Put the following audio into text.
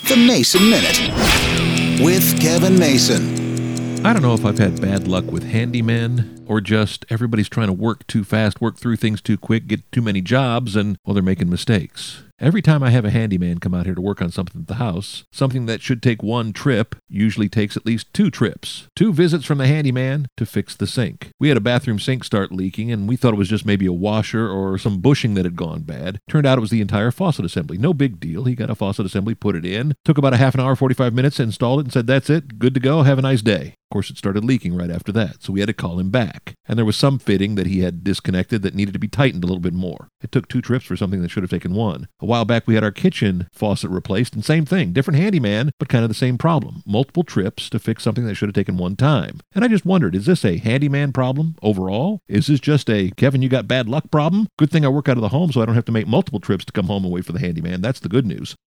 The Mason Minute with Kevin Mason. I don't know if I've had bad luck with handymen or just everybody's trying to work too fast, work through things too quick, get too many jobs, and, well, they're making mistakes. Every time I have a handyman come out here to work on something at the house, something that should take one trip usually takes at least 2 trips. 2 visits from the handyman to fix the sink. We had a bathroom sink start leaking, and we thought it was just maybe a washer or some bushing that had gone bad. Turned out it was the entire faucet assembly. No big deal. He got a faucet assembly, put it in. Took about a half an hour, 45 minutes, installed it, and said, "That's it. Good to go. Have a nice day." Of course, it started leaking right after that, so we had to call him back. And there was some fitting that he had disconnected that needed to be tightened a little bit more. It took 2 trips for something that should have taken 1. A while back, we had our kitchen faucet replaced, and same thing. Different handyman, but kind of the same problem. Multiple trips to fix something that should have taken 1 time. And I just wondered, is this a handyman problem overall? Is this just a, Kevin, you got bad luck problem? Good thing I work out of the home so I don't have to make multiple trips to come home and wait for the handyman. That's the good news.